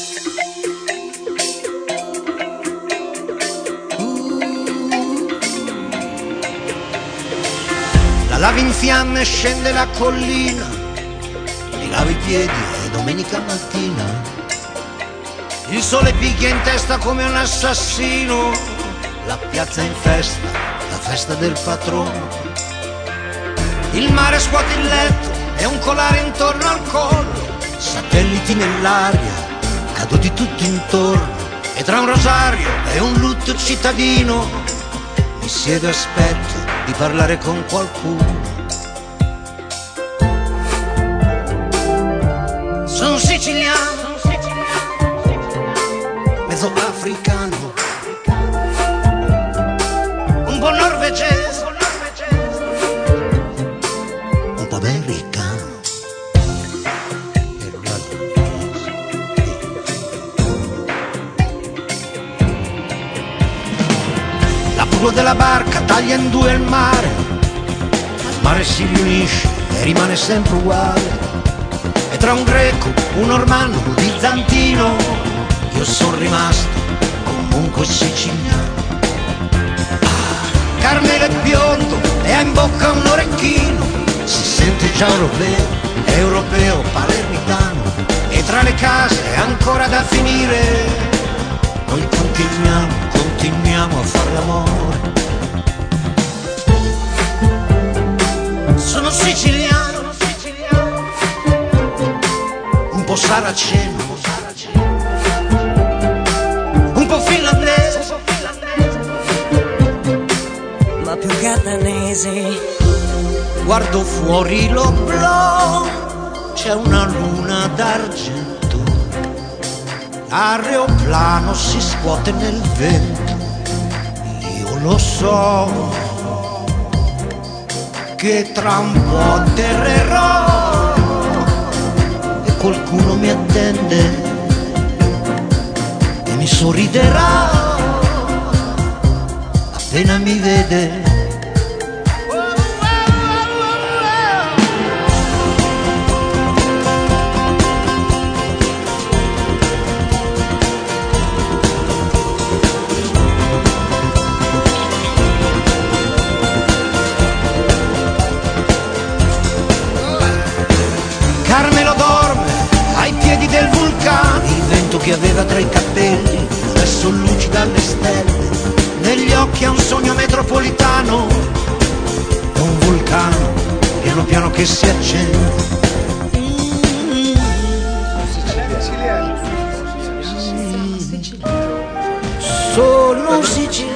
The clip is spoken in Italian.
La lava in fiamme scende la collina, mi lavo i piedi e domenica mattina il sole picchia in testa come un assassino, la piazza è in festa, la festa del patrono. Il mare scuote il letto e un colare intorno al collo, satelliti nell'aria, caduti tutti intorno, e tra un rosario e un lutto cittadino mi siedo e aspetto di parlare con qualcuno. Sono siciliano, mezzo africano, un po' norvegese, un po' americano. La prua della barca taglia in due il mare, ma il mare si riunisce e rimane sempre uguale. E tra un greco, un normanno, un bizantino, io sono rimasto comunque siciliano. Carmelo è biondo e ha in bocca un orecchino, si sente già europeo, europeo, palermitano. E tra le case è ancora da finire, noi continuiamo a fare l'amore. Sono siciliano, un po' saraceno, un po' finlandese, ma più catanese. Guardo fuori l'oblò, c'è una luna d'argento, l'aeroplano si scuote nel vento. Io lo so che tra un po' atterrerò e qualcuno mi attende e mi sorriderà appena mi vede. Carmelo dorme ai piedi del vulcano, il vento che aveva tra i capelli adesso lucida alle stelle, negli occhi ha un sogno metropolitano, è un vulcano piano piano che si accende. Sono siciliano.